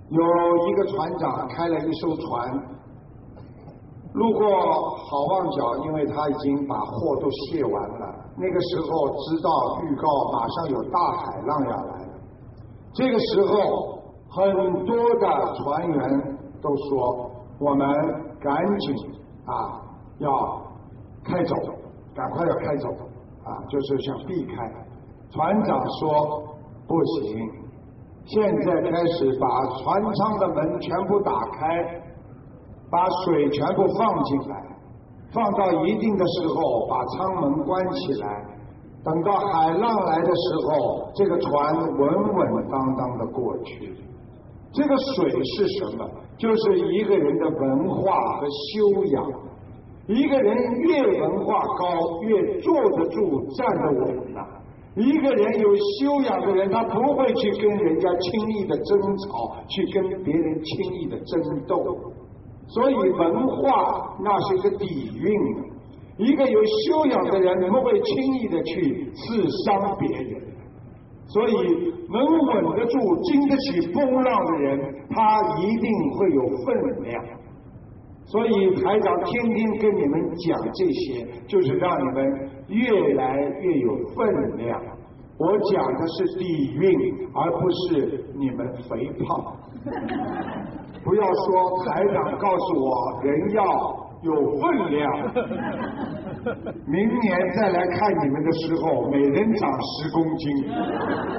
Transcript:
有一个船长开了一艘船，路过好望角，因为他已经把货都卸完了。那个时候知道预告马上有大海浪要来了，这个时候很多的船员都说我们赶紧要开走，赶快要开走就是想避开。船长说不行，现在开始把船舱的门全部打开，把水全部放进来，放到一定的时候把舱门关起来，等到海浪来的时候，这个船稳稳当当的过去。这个水是什么？就是一个人的文化和修养。一个人越文化高，越坐得住站得稳了。一个人有修养的人，他不会去跟人家轻易的争吵，去跟别人轻易的争斗。所以文化那是个底蕴，一个有修养的人不会轻易的去刺伤别人。所以能稳得住、经得起风浪的人，他一定会有分量。所以台长天天跟你们讲这些，就是让你们越来越有分量。我讲的是底蕴，而不是你们肥胖。不要说台长告诉我人要有分量，明年再来看你们的时候，每人长10公斤。